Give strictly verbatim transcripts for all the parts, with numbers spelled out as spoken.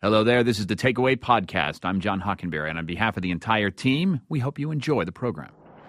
Hello there, this is the Takeaway Podcast. I'm John Hockenberry, and on behalf of the entire team, we hope you enjoy the program.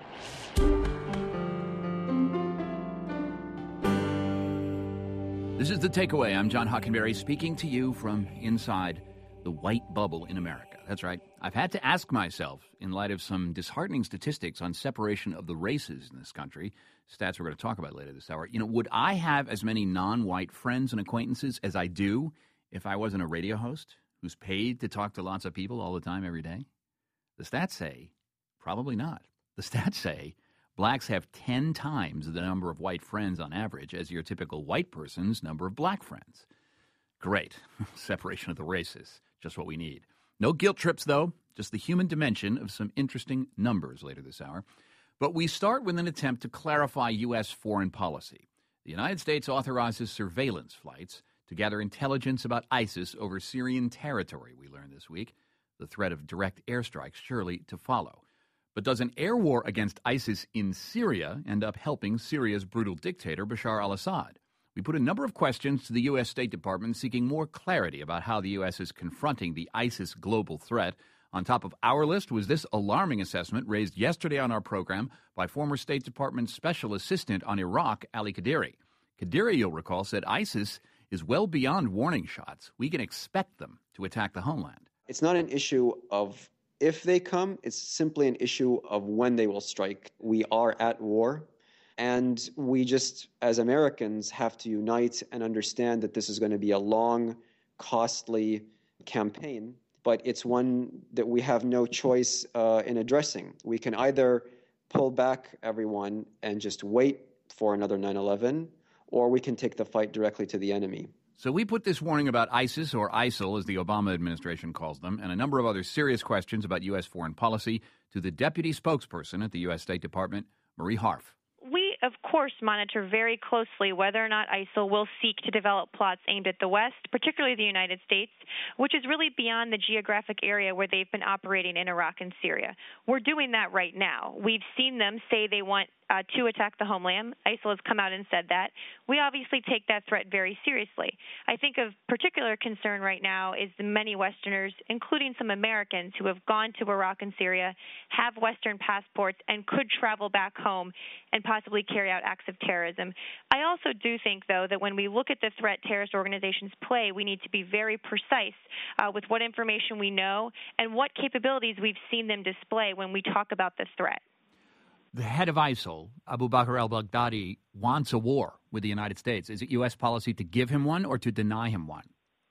This is the Takeaway. I'm John Hockenberry, speaking to you from inside the white bubble in America. That's right. I've had to ask myself, in light of some disheartening statistics on separation of the races in this country, stats we're going to talk about later this hour, you know, would I have as many non-white friends and acquaintances as I do if I wasn't a radio host who's paid to talk to lots of people all the time every day? The stats say probably not. The stats say blacks have ten times the number of white friends on average as your typical white person's number of black friends. Great. Separation of the races. Just what we need. No guilt trips, though. Just the human dimension of some interesting numbers later this hour. But we start with an attempt to clarify U S foreign policy. The United States authorizes surveillance flights to gather intelligence about ISIS over Syrian territory, we learned this week. The threat of direct airstrikes surely to follow. But does an air war against ISIS in Syria end up helping Syria's brutal dictator, Bashar al-Assad? We put a number of questions to the U S. State Department seeking more clarity about how the U S is confronting the ISIS global threat. On top of our list was this alarming assessment raised yesterday on our program by former State Department Special Assistant on Iraq, Ali Kadiri. Kadiri, you'll recall, said ISIS is well beyond warning shots. We can expect them to attack the homeland. It's not an issue of if they come, it's simply an issue of when they will strike. We are at war, and we just, as Americans, have to unite and understand that this is going to be a long, costly campaign, but it's one that we have no choice uh, in addressing. We can either pull back everyone and just wait for another nine eleven, or we can take the fight directly to the enemy. So we put this warning about ISIS, or ISIL, as the Obama administration calls them, and a number of other serious questions about U S foreign policy to the deputy spokesperson at the U S. State Department, Marie Harf. We, of course, monitor very closely whether or not ISIL will seek to develop plots aimed at the West, particularly the United States, which is really beyond the geographic area where they've been operating in Iraq and Syria. We're doing that right now. We've seen them say they want Uh, to attack the homeland. ISIL has come out and said that. We obviously take that threat very seriously. I think of particular concern right now is the many Westerners, including some Americans, who have gone to Iraq and Syria, have Western passports, and could travel back home and possibly carry out acts of terrorism. I also do think, though, that when we look at the threat terrorist organizations play, we need to be very precise uh, with what information we know and what capabilities we've seen them display when we talk about the threat. The head of ISIL, Abu Bakr al-Baghdadi, wants a war with the United States. Is it U S policy to give him one or to deny him one?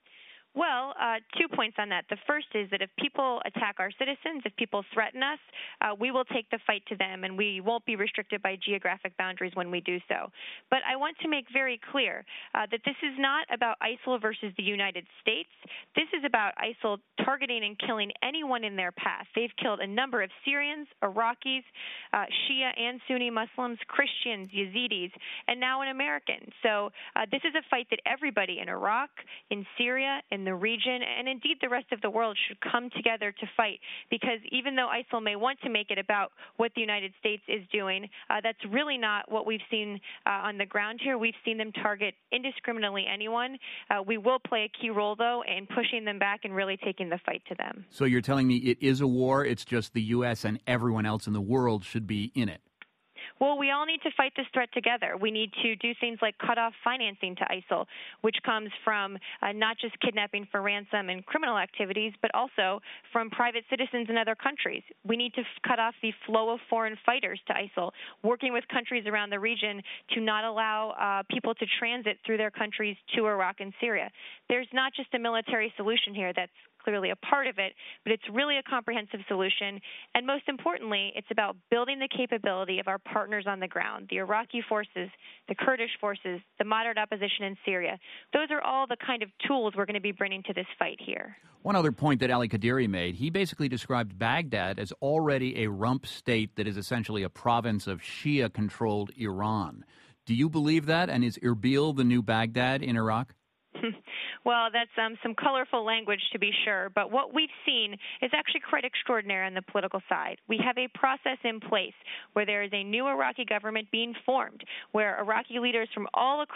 Well, uh, two points on that. The first is that if people attack our citizens, if people threaten us, uh, we will take the fight to them, and we won't be restricted by geographic boundaries when we do so. But I want to make very clear uh, that this is not about ISIL versus the United States. This is about ISIL targeting and killing anyone in their path. They've killed a number of Syrians, Iraqis, uh, Shia and Sunni Muslims, Christians, Yazidis, and now an American. So uh, this is a fight that everybody in Iraq, in Syria, in the region, and indeed the rest of the world should come together to fight, because even though ISIL may want to make it about what the United States is doing, uh, that's really not what we've seen uh, on the ground here. We've seen them target indiscriminately anyone. Uh, we will play a key role, though, in pushing them back and really taking the fight to them. So you're telling me it is a war, it's just the U S and everyone else in the world should be in it? Well, we all need to fight this threat together. We need to do things like cut off financing to ISIL, which comes from uh, not just kidnapping for ransom and criminal activities, but also from private citizens in other countries. We need to f- cut off the flow of foreign fighters to ISIL, working with countries around the region to not allow uh, people to transit through their countries to Iraq and Syria. There's not just a military solution here that's clearly a part of it, but it's really a comprehensive solution. And most importantly, it's about building the capability of our partners on the ground, the Iraqi forces, the Kurdish forces, the moderate opposition in Syria. Those are all the kind of tools we're going to be bringing to this fight here. One other point that Ali Kadiri made, he basically described Baghdad as already a rump state that is essentially a province of Shia-controlled Iran. Do you believe that? And is Erbil the new Baghdad in Iraq? Well, that's um, some colorful language, to be sure. But what we've seen is actually quite extraordinary on the political side. We have a process in place where there is a new Iraqi government being formed, where Iraqi leaders from all across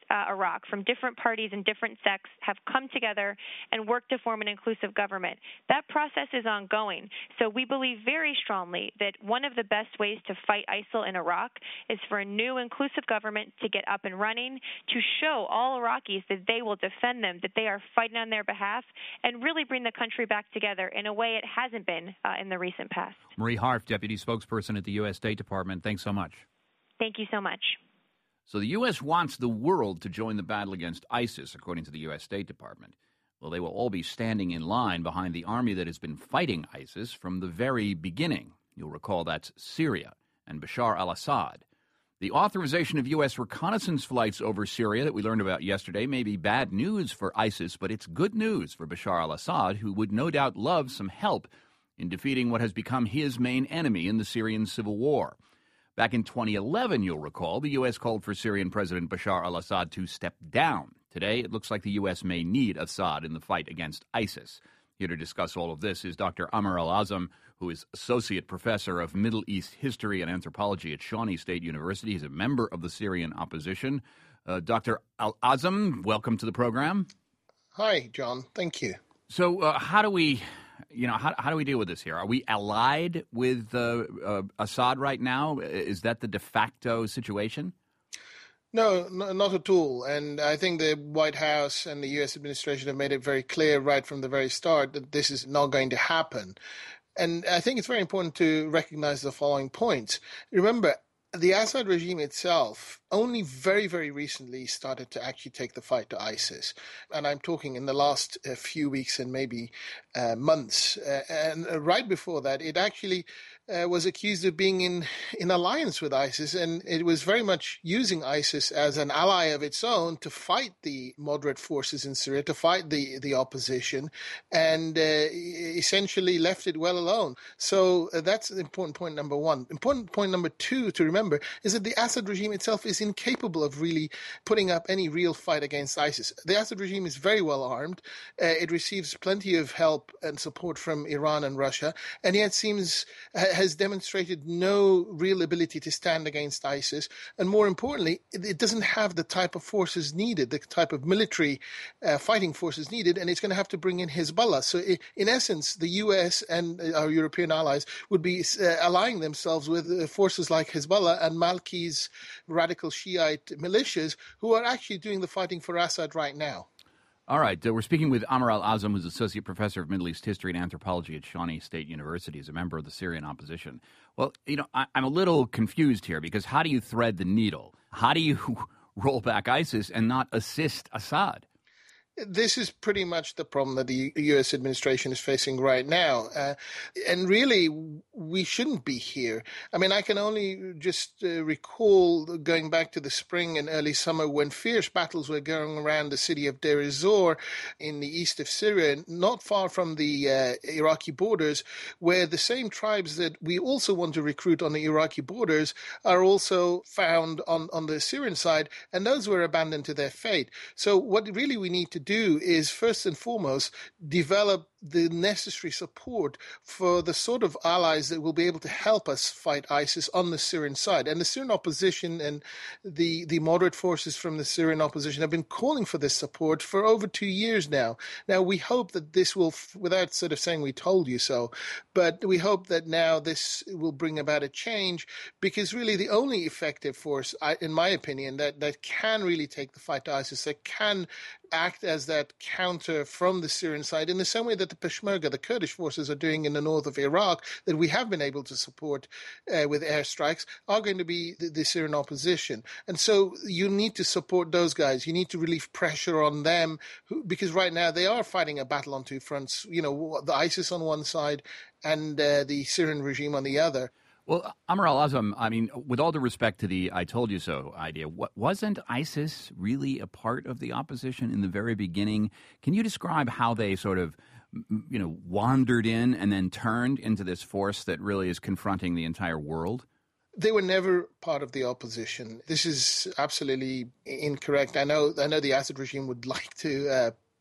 uh, Iraq, from different parties and different sects, have come together and worked to form an inclusive government. That process is ongoing. So we believe very strongly that one of the best ways to fight ISIL in Iraq is for a new inclusive government to get up and running, to show all Iraqis that they will defend them, that they are fighting on their behalf, and really bring the country back together in a way it hasn't been uh, in the recent past. Marie Harf, Deputy Spokesperson at the U S. State Department, thanks so much. Thank you so much. So the U S wants the world to join the battle against ISIS, according to the U S. State Department. Well, they will all be standing in line behind the army that has been fighting ISIS from the very beginning. You'll recall that's Syria and Bashar al-Assad. The authorization of U S reconnaissance flights over Syria that we learned about yesterday may be bad news for ISIS, but it's good news for Bashar al-Assad, who would no doubt love some help in defeating what has become his main enemy in the Syrian civil war. Back in twenty eleven, you'll recall, the U S called for Syrian President Bashar al-Assad to step down. Today, it looks like the U S may need Assad in the fight against ISIS. Here to discuss all of this is Doctor Amr al-Azam, who is Associate Professor of Middle East History and Anthropology at Shawnee State University. He's a member of the Syrian opposition. Uh, Doctor al-Azam, welcome to the program. Hi, John. Thank you. So uh, how do we... You know, how how do we deal with this here? Are we allied with uh, uh, Assad right now? Is that the de facto situation? No, no, not at all. And I think the White House and the U S administration have made it very clear right from the very start that this is not going to happen. And I think it's very important to recognize the following points. Remember, the Assad regime itself only very, very recently started to actually take the fight to ISIS. And I'm talking in the last uh, few weeks and maybe uh, months. Uh, and uh, right before that, it actually uh, was accused of being in, in alliance with ISIS. And it was very much using ISIS as an ally of its own to fight the moderate forces in Syria, to fight the, the opposition, and uh, essentially left it well alone. So uh, that's important point number one. Important point number two to remember is that the Assad regime itself is incapable of really putting up any real fight against ISIS. The Assad regime is very well armed. Uh, it receives plenty of help and support from Iran and Russia, and yet seems has demonstrated no real ability to stand against ISIS. And more importantly, it, it doesn't have the type of forces needed, the type of military uh, fighting forces needed, and it's going to have to bring in Hezbollah. So it, in essence, the U S and our European allies would be uh, allying themselves with uh, forces like Hezbollah and Malki's radical Shiite militias, who are actually doing the fighting for Assad right now. All right. Uh, we're speaking with Amr al-Azam, who's Associate Professor of Middle East History and Anthropology at Shawnee State University. He's a member of the Syrian opposition. Well, you know, I, I'm a little confused here, because how do you thread the needle? How do you roll back ISIS and not assist Assad? This is pretty much the problem that the U S administration is facing right now. Uh, and really, we shouldn't be here. I mean, I can only just uh, recall going back to the spring and early summer when fierce battles were going around the city of Deir ez-Zor in the east of Syria, not far from the uh, Iraqi borders, where the same tribes that we also want to recruit on the Iraqi borders are also found on, on the Syrian side, and those were abandoned to their fate. So what really we need to do do is first and foremost develop the necessary support for the sort of allies that will be able to help us fight ISIS on the Syrian side. And the Syrian opposition and the, the moderate forces from the Syrian opposition have been calling for this support for over two years now. Now, we hope that this will, without sort of saying we told you so, but we hope that now this will bring about a change, because really the only effective force, in my opinion, that, that can really take the fight to ISIS, that can act as that counter from the Syrian side, in the same way that the Peshmerga, the Kurdish forces, are doing in the north of Iraq, that we have been able to support uh, with airstrikes, are going to be the, the Syrian opposition. And so you need to support those guys. You need to relieve pressure on them, who, because right now they are fighting a battle on two fronts, you know, the ISIS on one side and uh, the Syrian regime on the other. Well, Amr al-Azam, I mean, with all due respect to the I told you so idea, wasn't ISIS really a part of the opposition in the very beginning? Can you describe how they sort of, you know, wandered in and then turned into this force that really is confronting the entire world? They were never part of the opposition. This is absolutely incorrect. I know I know the Assad regime would like to uh,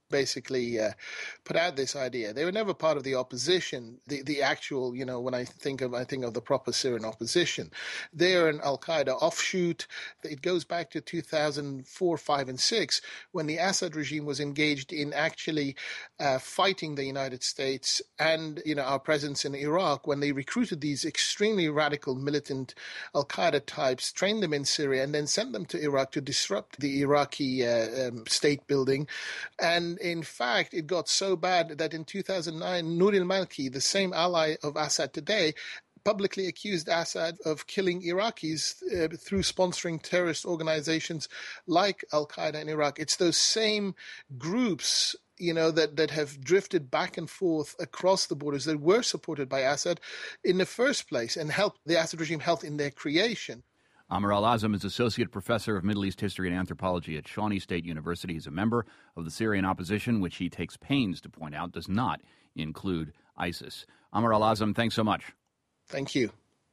basically uh, put out this idea. They were never part of the opposition, the, the actual, you know, when I think of I think of the proper Syrian opposition. They're an al-Qaeda offshoot. It goes back to two thousand four, five, and six, when the Assad regime was engaged in actually uh, fighting the United States and, you know, our presence in Iraq, when they recruited these extremely radical militant al-Qaeda types, trained them in Syria, and then sent them to Iraq to disrupt the Iraqi uh, um, state building. And in fact, it got so bad that in two thousand nine, Nouri al-Maliki, the same ally of Assad today, publicly accused Assad of killing Iraqis uh, through sponsoring terrorist organizations like Al-Qaeda in Iraq. It's those same groups, you know, that, that have drifted back and forth across the borders that were supported by Assad in the first place and helped the Assad regime helped in their creation. Amr al-Azam is Associate Professor of Middle East History and Anthropology at Shawnee State University. He's a member of the Syrian opposition, which he takes pains to point out does not include ISIS. Amr al-Azam, thanks so much. Thank you.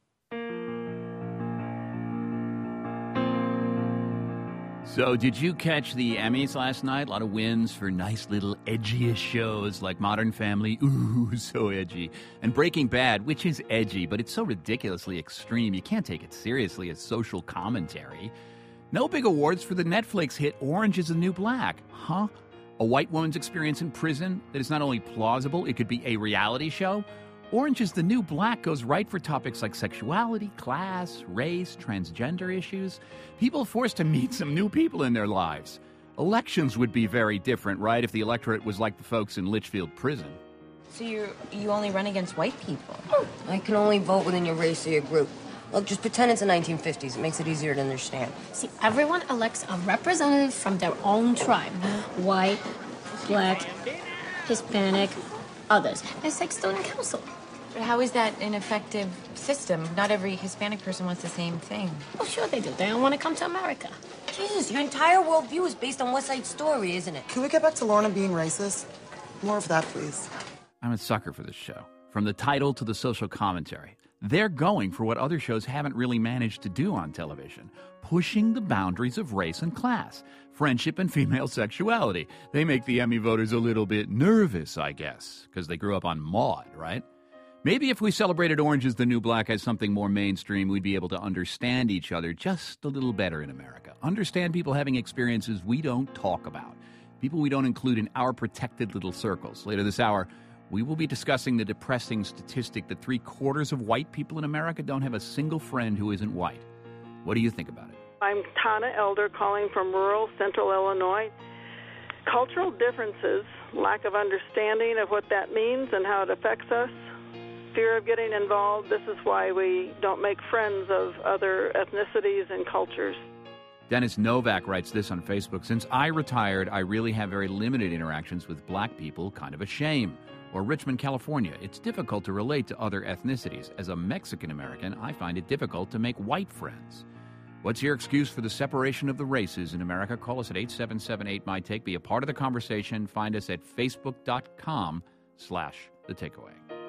So did you catch the Emmys last night? A lot of wins for nice little edgiest shows like Modern Family, ooh, so edgy, and Breaking Bad, which is edgy, but it's so ridiculously extreme you can't take it seriously as social commentary. No big awards for the Netflix hit Orange is the New Black. Huh? A white woman's experience in prison that is not only plausible, it could be a reality show? Orange is the New Black goes right for topics like sexuality, class, race, transgender issues. People forced to meet some new people in their lives. Elections would be very different, right, if the electorate was like the folks in Litchfield Prison. So you you only run against white people? I can only vote within your race or your group. Look, just pretend it's the nineteen fifties. It makes it easier to understand. See, everyone elects a representative from their own tribe. White, black, Hispanic, others. It's like student council. But how is that an effective system? Not every Hispanic person wants the same thing. Oh, sure they do. They don't want to come to America. Jesus, your entire worldview is based on West Side Story, isn't it? Can we get back to Lorna being racist? More of that, please. I'm a sucker for this show. From the title to the social commentary. They're going for what other shows haven't really managed to do on television, pushing the boundaries of race and class, friendship and female sexuality. They make the Emmy voters a little bit nervous, I guess, because they grew up on Maude, right? Maybe if we celebrated Orange is the New Black as something more mainstream, we'd be able to understand each other just a little better in America. Understand people having experiences we don't talk about, people we don't include in our protected little circles. Later this hour, we will be discussing the depressing statistic that three-quarters of white people in America don't have a single friend who isn't white. What do you think about it? I'm Tana Elder calling from rural central Illinois. Cultural differences, lack of understanding of what that means and how it affects us, fear of getting involved. This is why we don't make friends of other ethnicities and cultures. Dennis Novak writes this on Facebook. Since I retired, I really have very limited interactions with black people. Kind of a shame. Or Richmond, California. It's difficult to relate to other ethnicities. As a Mexican-American, I find it difficult to make white friends. What's your excuse for the separation of the races in America? Call us at eight seven seven eight, M Y Take. Be a part of the conversation. Find us at facebook.com slash the takeaway.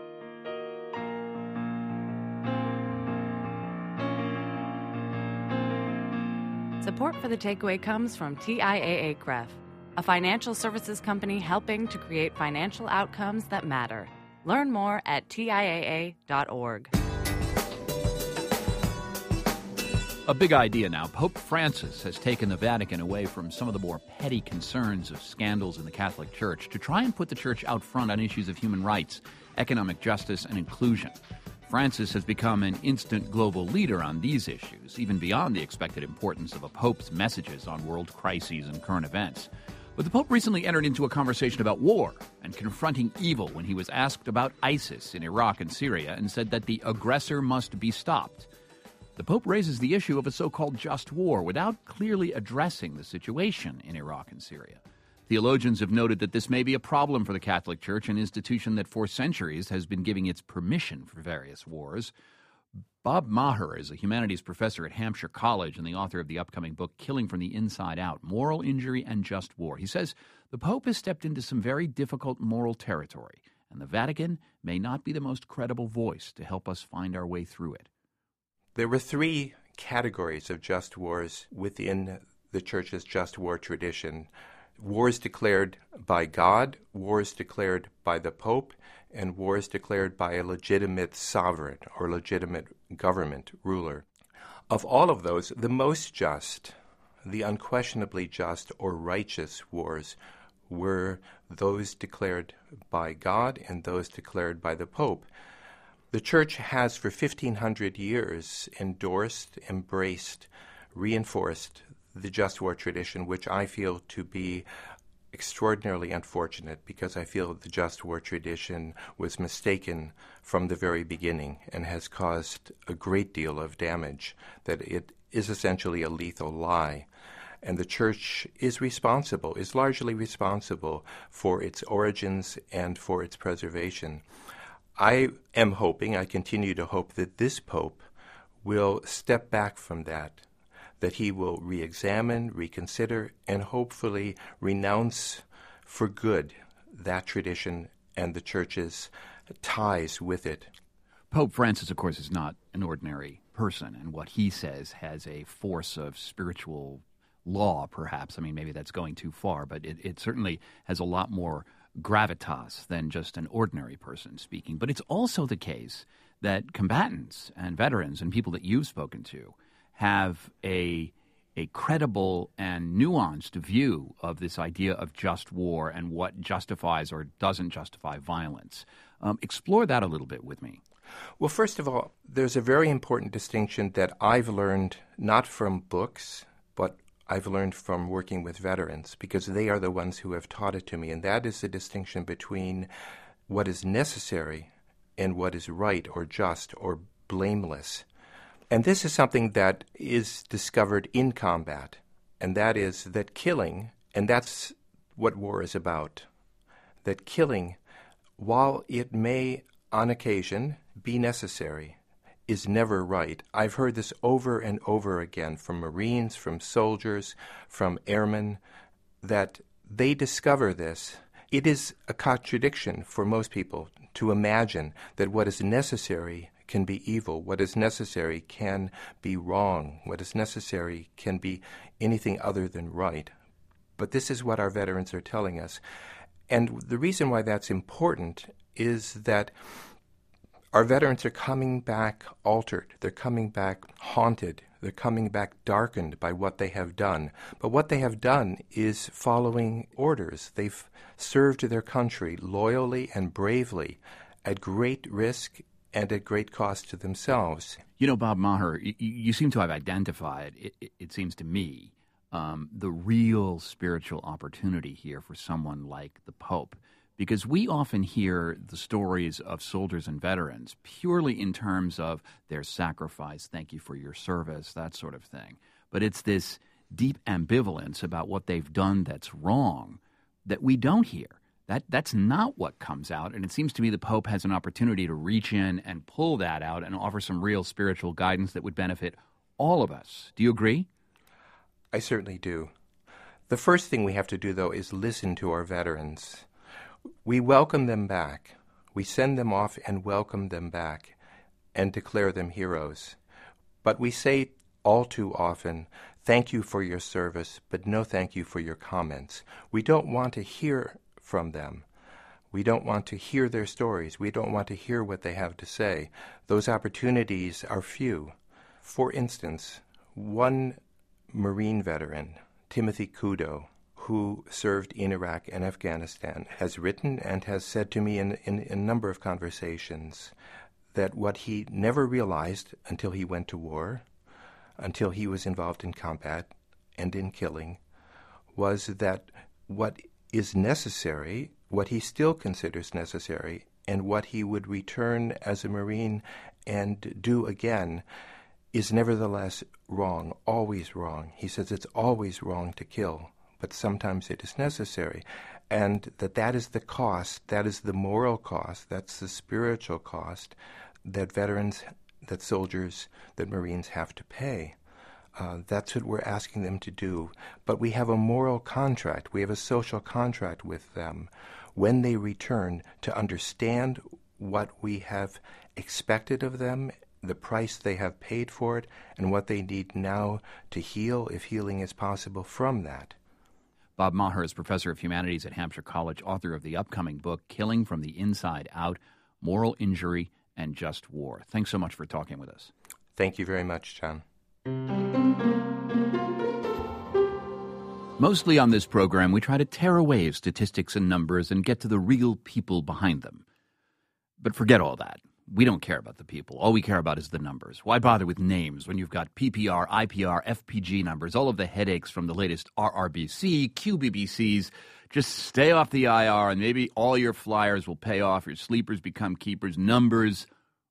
Support for The Takeaway comes from T I A A C R E F, a financial services company helping to create financial outcomes that matter. Learn more at T I A A dot org. A big idea now. Pope Francis has taken the Vatican away from some of the more petty concerns of scandals in the Catholic Church to try and put the Church out front on issues of human rights, economic justice, and inclusion. Francis has become an instant global leader on these issues, even beyond the expected importance of a pope's messages on world crises and current events. But the Pope recently entered into a conversation about war and confronting evil when he was asked about ISIS in Iraq and Syria and said that the aggressor must be stopped. The Pope raises the issue of a so-called just war without clearly addressing the situation in Iraq and Syria. Theologians have noted that this may be a problem for the Catholic Church, an institution that for centuries has been giving its permission for various wars. Bob Maher is a humanities professor at Hampshire College and the author of the upcoming book, Killing from the Inside Out, Moral Injury and Just War. He says the Pope has stepped into some very difficult moral territory, and the Vatican may not be the most credible voice to help us find our way through it. There were three categories of just wars within the Church's just war tradition. wars declared by God, wars declared by the Pope, and wars declared by a legitimate sovereign or legitimate government ruler. Of all of those, the most just, the unquestionably just or righteous wars were those declared by God and those declared by the Pope. The Church has for fifteen hundred years endorsed, embraced, reinforced the just war tradition, which I feel to be extraordinarily unfortunate because I feel the just war tradition was mistaken from the very beginning and has caused a great deal of damage, that it is essentially a lethal lie. And the Church is responsible, is largely responsible for its origins and for its preservation. I am hoping, I continue to hope, that this Pope will step back from that, that he will re-examine, reconsider, and hopefully renounce for good that tradition and the Church's ties with it. Pope Francis, of course, is not an ordinary person, and what he says has a force of spiritual law, perhaps. I mean, maybe that's going too far, but it, it certainly has a lot more gravitas than just an ordinary person speaking. But it's also the case that combatants and veterans and people that you've spoken to have a a credible and nuanced view of this idea of just war and what justifies or doesn't justify violence. Um, explore that a little bit with me. Well, first of all, there's a very important distinction that I've learned not from books, but I've learned from working with veterans, because they are the ones who have taught it to me, and that is the distinction between what is necessary and what is right or just or blameless. And this is something that is discovered in combat, and that is that killing, and that's what war is about, that killing, while it may on occasion be necessary, is never right. I've heard this over and over again from Marines, from soldiers, from airmen, that they discover this. It is a contradiction for most people to imagine that what is necessary can be evil, what is necessary can be wrong, what is necessary can be anything other than right. But this is what our veterans are telling us. And the reason why that's important is that our veterans are coming back altered. They're coming back haunted. They're coming back darkened by what they have done. But what they have done is following orders. They've served their country loyally and bravely at great risk and at great cost to themselves. You know, Bob Maher, you, you seem to have identified, it, it, it seems to me, um, the real spiritual opportunity here for someone like the Pope. Because we often hear the stories of soldiers and veterans purely in terms of their sacrifice, thank you for your service, that sort of thing. But it's this deep ambivalence about what they've done that's wrong that we don't hear. That That's not what comes out, and it seems to me the Pope has an opportunity to reach in and pull that out and offer some real spiritual guidance that would benefit all of us. Do you agree? I certainly do. The first thing we have to do, though, is listen to our veterans. We welcome them back. We send them off and welcome them back and declare them heroes. But we say all too often, thank you for your service, but no thank you for your comments. We don't want to hear from them. We don't want to hear their stories. We don't want to hear what they have to say. Those opportunities are few. For instance, one Marine veteran, Timothy Kudo, who served in Iraq and Afghanistan, has written and has said to me in, in, in a number of conversations that what he never realized until he went to war, until he was involved in combat and in killing, was that what is necessary, what he still considers necessary, and what he would return as a Marine and do again is nevertheless wrong, always wrong. He says it's always wrong to kill, but sometimes it is necessary, and that that is the cost, that is the moral cost, that's the spiritual cost that veterans, that soldiers, that Marines have to pay. Uh, that's what we're asking them to do. But we have a moral contract, we have a social contract with them when they return to understand what we have expected of them, the price they have paid for it, and what they need now to heal, if healing is possible, from that. Bob Maher is professor of humanities at Hampshire College, author of the upcoming book, Killing from the Inside Out, Moral Injury and Just War. Thanks so much for talking with us. Thank you very much, John. Mostly on this program, we try to tear away statistics and numbers and get to the real people behind them. But forget all that. We don't care about the people. All we care about is the numbers. Why bother with names when you've got P P R, I P R, F P G numbers, all of the headaches from the latest R R B C, Q B B Cs? Just stay off the I R and maybe all your flyers will pay off, your sleepers become keepers. Numbers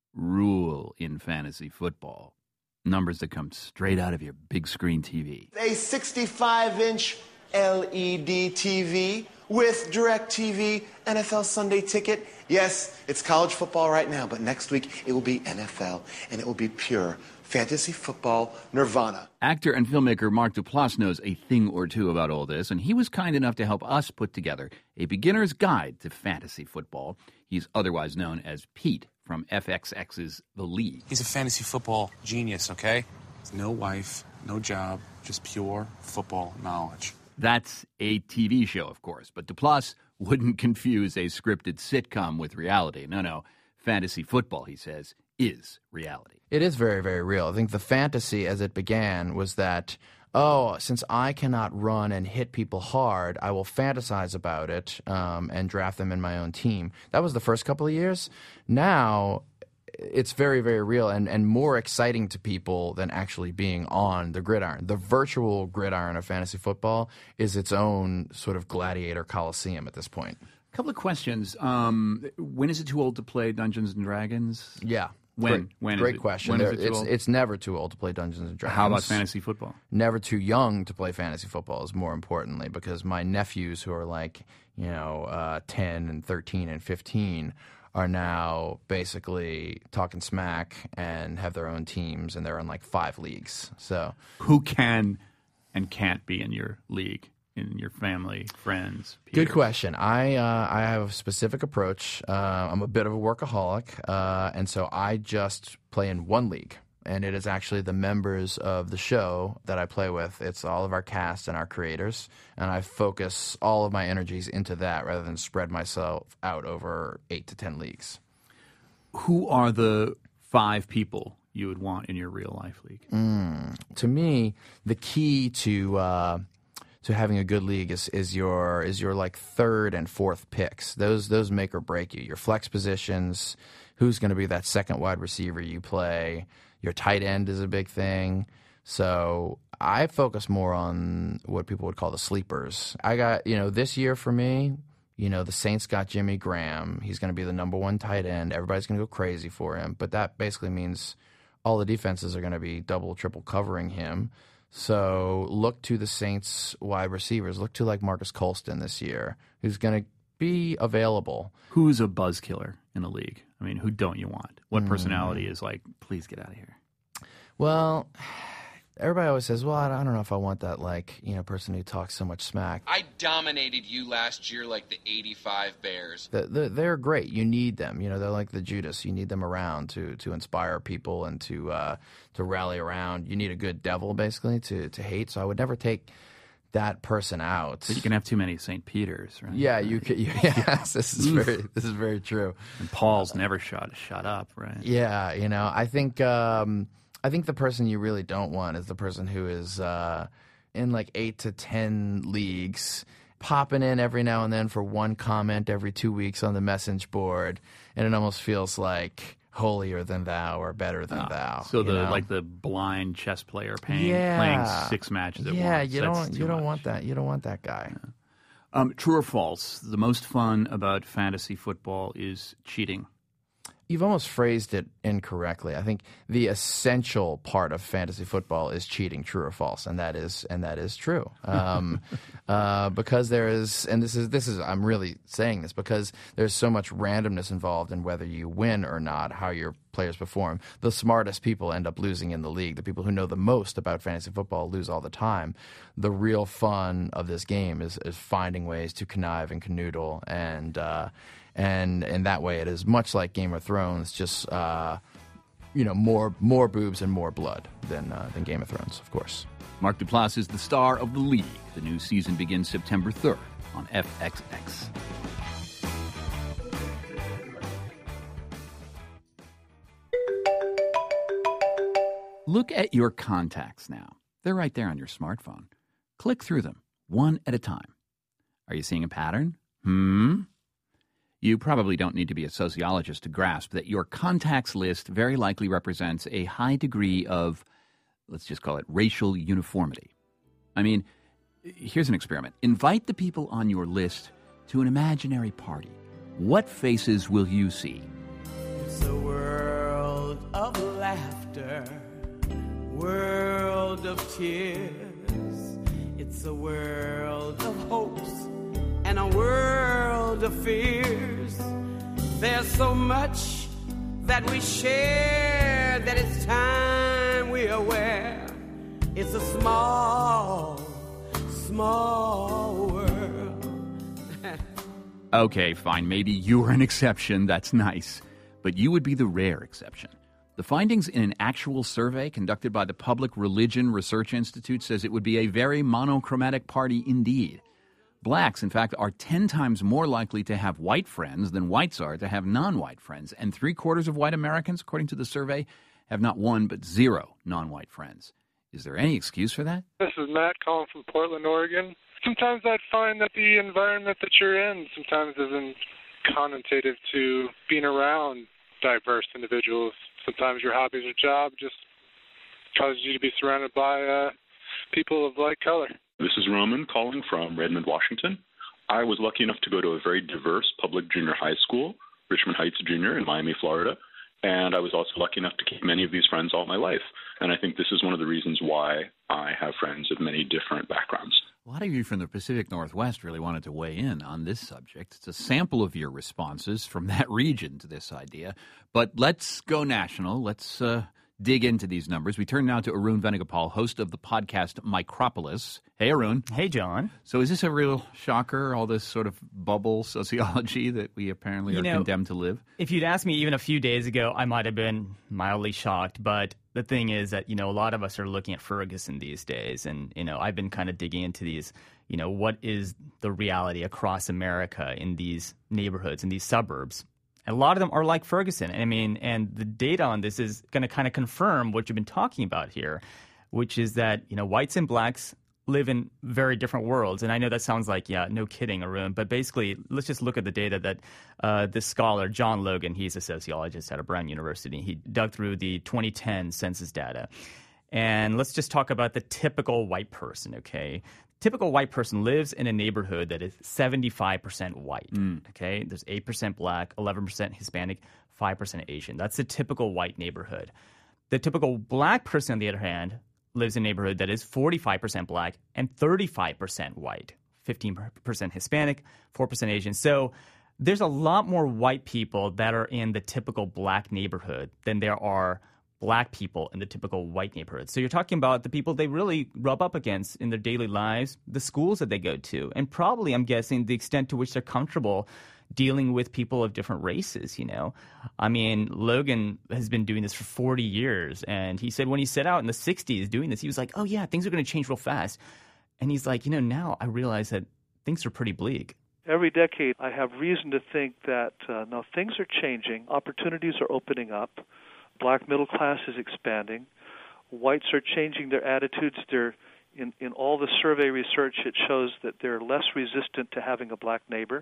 rule in fantasy football. Numbers that come straight out of your big screen T V. A sixty-five inch L E D T V with DirecTV, N F L Sunday Ticket. Yes, it's college football right now, but next week it will be N F L, and it will be pure fantasy football nirvana. Actor and filmmaker Mark Duplass knows a thing or two about all this, and he was kind enough to help us put together a beginner's guide to fantasy football. He's otherwise known as Pete from F X X's The League. He's a fantasy football genius, okay? No wife, no job, just pure football knowledge. That's a T V show, of course, but Duplass wouldn't confuse a scripted sitcom with reality. No, no. Fantasy football, he says, is reality. It is very, very real. I think the fantasy as it began was that, oh, since I cannot run and hit people hard, I will fantasize about it um, and draft them in my own team. That was the first couple of years. Now it's very, very real and, and more exciting to people than actually being on the gridiron. The virtual gridiron of fantasy football is its own sort of gladiator coliseum at this point. A couple of questions. Um, when is it too old to play Dungeons and Dragons? Yeah. When? Great, when great is it, question. When is there, it too it's, old? it's never too old to play Dungeons and Dragons. How about fantasy football? Never too young to play fantasy football is more importantly, because my nephews who are like, you know, uh, ten and thirteen and fifteen are now basically talking smack and have their own teams, and they're in like five leagues. So who can and can't be in your league? In your family, friends, peers? Good question. I uh, I have a specific approach. Uh, I'm a bit of a workaholic, uh, and so I just play in one league, and it is actually the members of the show that I play with. It's all of our cast and our creators, and I focus all of my energies into that rather than spread myself out over eight to ten leagues. Who are the five people you would want in your real life league? Mm, to me, the key to uh, to having a good league is, is your is your like third and fourth picks. Those those make or break you. Your flex positions, who's going to be that second wide receiver you play. Your tight end is a big thing. So I focus more on what people would call the sleepers. I got, you know, this year for me, you know, the Saints got Jimmy Graham. He's going to be the number one tight end. Everybody's going to go crazy for him. But that basically means all the defenses are going to be double, triple covering him. So look to the Saints wide receivers. Look to like Marcus Colston this year, who's going to be available. Who's a buzz killer in a league? I mean, who don't you want? What personality mm. is like, please get out of here? Well, everybody always says, well, I don't know if I want that, like, you know, person who talks so much smack. I dominated you last year like the eighty-five Bears. They're, they're great. You need them. You know, they're like the Judas. You need them around to to inspire people and to uh, to rally around. You need a good devil, basically, to, to hate. So I would never take that person out. But you can have too many Saint Peters, right? Yeah, you could. You, yes, this is very this is very true. And Paul's uh, never shut shut up, right? Yeah, you know, I think um, I think the person you really don't want is the person who is uh, in like eight to ten leagues, popping in every now and then for one comment every two weeks on the message board, and it almost feels like holier than thou or better than oh, thou. So the know? like the blind chess player paying, yeah. playing six matches at yeah, once. you That's don't you don't much. want that. You don't want that guy. Yeah. Um, true or false? The most fun about fantasy football is cheating. You've almost phrased it incorrectly. I think the essential part of fantasy football is cheating, true or false, and that is and that is true. Um, uh, because there is, and this is this is I'm really saying this because there's so much randomness involved in whether you win or not, how your players perform. The smartest people end up losing in the league. The people who know the most about fantasy football lose all the time. The real fun of this game is is finding ways to connive and canoodle and. Uh, And in that way, it is much like Game of Thrones, just uh, you know, more more boobs and more blood than uh, than Game of Thrones, of course. Mark Duplass is the star of The League. The new season begins September third on F X X. Look at your contacts now. They're right there on your smartphone. Click through them, one at a time. Are you seeing a pattern? Hmm? You probably don't need to be a sociologist to grasp that your contacts list very likely represents a high degree of, let's just call it, racial uniformity. I mean, here's an experiment. Invite the people on your list to an imaginary party. What faces will you see? It's a world of laughter, world of tears. It's a world of hopes and a world of fears. There's so much that we share that it's time we're aware. It's a small, small world. Okay, fine, maybe you're an exception, that's nice. But you would be the rare exception. The findings in an actual survey conducted by the Public Religion Research Institute says it would be a very monochromatic party indeed. Blacks, in fact, are ten times more likely to have white friends than whites are to have non-white friends. And three-quarters of white Americans, according to the survey, have not one but zero non-white friends. Is there any excuse for that? This is Matt calling from Portland, Oregon. Sometimes I'd find that the environment that you're in sometimes isn't connotative to being around diverse individuals. Sometimes your hobbies or job just causes you to be surrounded by uh, people of like color. This is Roman calling from Redmond, Washington. I was lucky enough to go to a very diverse public junior high school, Richmond Heights Junior in Miami, Florida, and I was also lucky enough to keep many of these friends all my life. And I think this is one of the reasons why I have friends of many different backgrounds. A lot of you from the Pacific Northwest really wanted to weigh in on this subject. It's a sample of your responses from that region to this idea. But let's go national. Let's uh, dig into these numbers. We turn now to Arun Venugopal, host of the podcast Micropolis. Hey, Arun. Hey, John. So is this a real shocker, all this sort of bubble sociology that we apparently you are know, condemned to live? If you'd asked me even a few days ago, I might have been mildly shocked. But the thing is that, you know, a lot of us are looking at Ferguson these days. And, you know, I've been kind of digging into these, you know, what is the reality across America in these neighborhoods, in these suburbs. And a lot of them are like Ferguson. I mean, and the data on this is going to kind of confirm what you've been talking about here, which is that, you know, whites and blacks live in very different worlds. And I know that sounds like, yeah, no kidding, Arun. But basically, let's just look at the data that uh, this scholar, John Logan, he's a sociologist at Brown University. He dug through the twenty ten census data. And let's just talk about the typical white person, okay? Typical white person lives in a neighborhood that is seventy-five percent white, Mm. okay? There's eight percent black, eleven percent Hispanic, five percent Asian. That's the typical white neighborhood. The typical black person, on the other hand, lives in a neighborhood that is forty-five percent black and thirty-five percent white, fifteen percent Hispanic, four percent Asian. So there's a lot more white people that are in the typical black neighborhood than there are black people in the typical white neighborhood. So you're talking about the people they really rub up against in their daily lives, the schools that they go to, and probably, I'm guessing, the extent to which they're comfortable dealing with people of different races, you know. I mean, Logan has been doing this for forty years, and he said when he set out in the sixties doing this, he was like, oh, yeah, things are going to change real fast. And he's like, you know, now I realize that things are pretty bleak. Every decade, I have reason to think that uh, now things are changing, opportunities are opening up, black middle class is expanding, whites are changing their attitudes. They're in, in all the survey research, it shows that they're less resistant to having a black neighbor.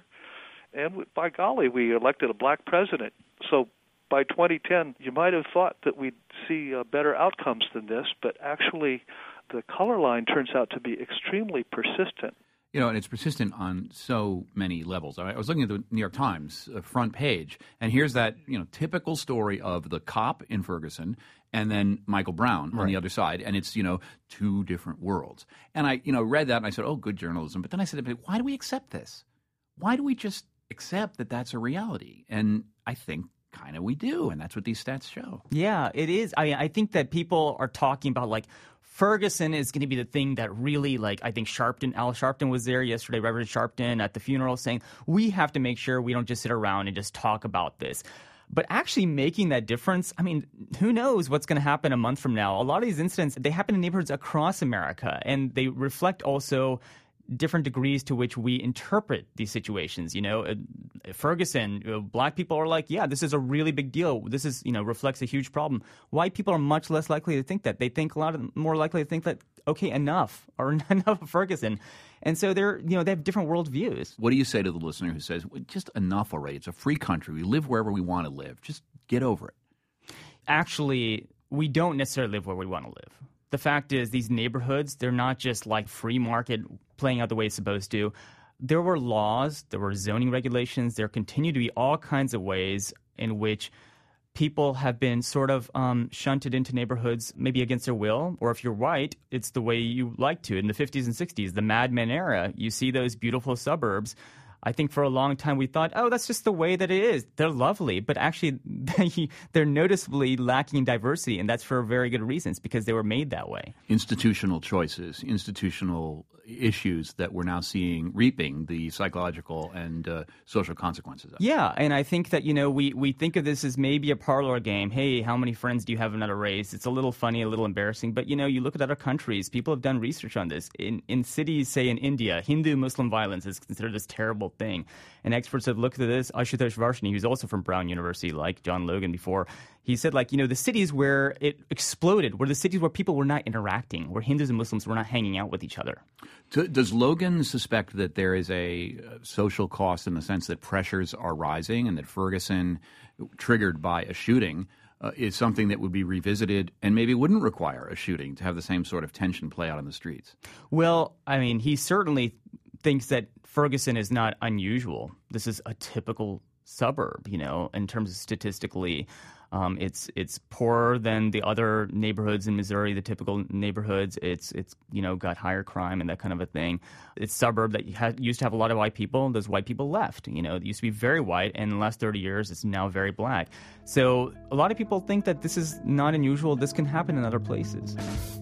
And by golly, we elected a black president. So by twenty ten, you might have thought that we'd see uh, better outcomes than this, but actually the color line turns out to be extremely persistent. You know, and it's persistent on so many levels. I was looking at the New York Times uh, front page, and here's that, you know, typical story of the cop in Ferguson and then Michael Brown on Right. the other side, and it's, you know, two different worlds. And I, you know, read that and I said, oh, good journalism. But then I said, why do we accept this? Why do we just accept that that's a reality? And I think kind of we do, and that's what these stats show. Yeah, it is. I I think that people are talking about, like, Ferguson is going to be the thing that really, like, I think Sharpton, Al Sharpton was there yesterday, Reverend Sharpton at the funeral, saying we have to make sure we don't just sit around and just talk about this. But actually making that difference, I mean, who knows what's going to happen a month from now? A lot of these incidents, they happen in neighborhoods across America, and they reflect also different degrees to which we interpret these situations. You know, uh, Ferguson, you know, black people are like, yeah, this is a really big deal. This is, you know, reflects a huge problem. White people are much less likely to think that. They think a lot of, more likely to think that, okay, enough, or enough of Ferguson. And so they're, you know, they have different worldviews. What do you say to the listener who says, well, just enough already? It's a free country. We live wherever we want to live. Just get over it. Actually, we don't necessarily live where we want to live. The fact is, these neighborhoods, they're not just like free market playing out the way it's supposed to. There were laws, there were zoning regulations, there continue to be all kinds of ways in which people have been sort of um, shunted into neighborhoods, maybe against their will, or if you're white, it's the way you like to. In the fifties and sixties, the Mad Men era, you see those beautiful suburbs. I think for a long time we thought, oh, that's just the way that it is. They're lovely, but actually they're noticeably lacking in diversity, and that's for very good reasons, because they were made that way. Institutional choices, institutional issues that we're now seeing reaping the psychological and uh, social consequences of. Yeah, and I think that, you know, we, we think of this as maybe a parlor game. Hey, how many friends do you have in a race? It's a little funny, a little embarrassing, but, you know, you look at other countries, people have done research on this. In, in cities, say in India, Hindu-Muslim violence is considered this terrible thing. And experts have looked at this. Ashutosh Varshney, who's also from Brown University, like John Logan before, he said, like, you know, the cities where it exploded were the cities where people were not interacting, where Hindus and Muslims were not hanging out with each other. Does Logan suspect that there is a social cost in the sense that pressures are rising and that Ferguson, triggered by a shooting, uh, is something that would be revisited and maybe wouldn't require a shooting to have the same sort of tension play out on the streets? Well, I mean, he certainly thinks that Ferguson is not unusual. This is a typical suburb, you know, in terms of statistically. Um, it's it's poorer than the other neighborhoods in Missouri, the typical neighborhoods. It's it's you know got higher crime and that kind of a thing. It's a suburb that had, used to have a lot of white people. Those white people left. You know, it used to be very white, and in the last thirty years, it's now very black. So a lot of people think that this is not unusual. This can happen in other places.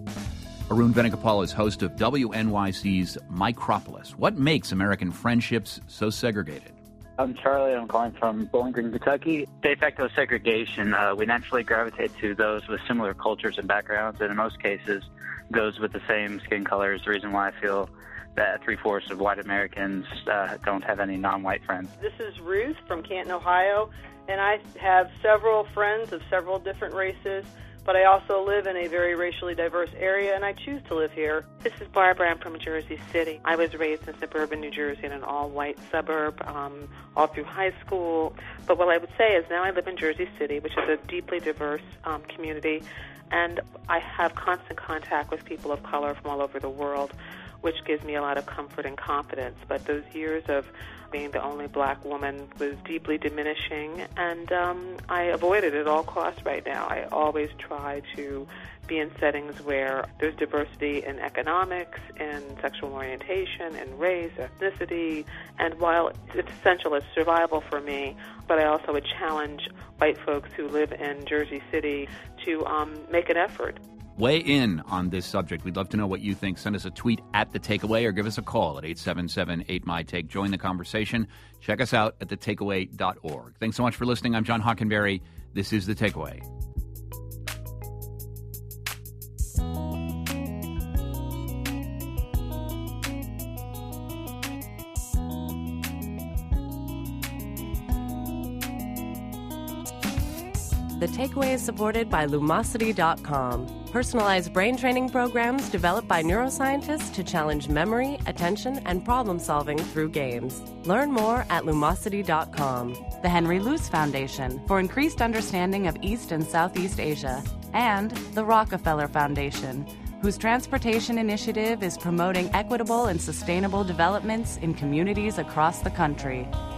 Arun Venugopal is host of W N Y C's Micropolis. What makes American friendships so segregated? I'm Charlie. I'm calling from Bowling Green, Kentucky. De facto segregation, uh, we naturally gravitate to those with similar cultures and backgrounds, and in most cases, those with the same skin color is the reason why I feel that three-fourths of white Americans uh, don't have any non-white friends. This is Ruth from Canton, Ohio, and I have several friends of several different races, but I also live in a very racially diverse area, and I choose to live here. This is Barbara. I'm from Jersey City. I was raised in suburban New Jersey in an all-white suburb um, all through high school. But what I would say is now I live in Jersey City, which is a deeply diverse um, community, and I have constant contact with people of color from all over the world, which gives me a lot of comfort and confidence. But those years of being the only black woman was deeply diminishing, and um, I avoid it at all costs right now. I always try to be in settings where there's diversity in economics, in sexual orientation, in race, ethnicity, and while it's essential, it's survival for me, but I also would challenge white folks who live in Jersey City to um, make an effort. Weigh in on this subject. We'd love to know what you think. Send us a tweet at The Takeaway or give us a call at eight seven seven, eight M Y Take. Join the conversation. Check us out at the takeaway dot org. Thanks so much for listening. I'm John Hockenberry. This is The Takeaway. The Takeaway is supported by Lumosity dot com. Personalized brain training programs developed by neuroscientists to challenge memory, attention, and problem solving through games. Learn more at Lumosity dot com. The Henry Luce Foundation for increased understanding of East and Southeast Asia, and the Rockefeller Foundation, whose transportation initiative is promoting equitable and sustainable developments in communities across the country.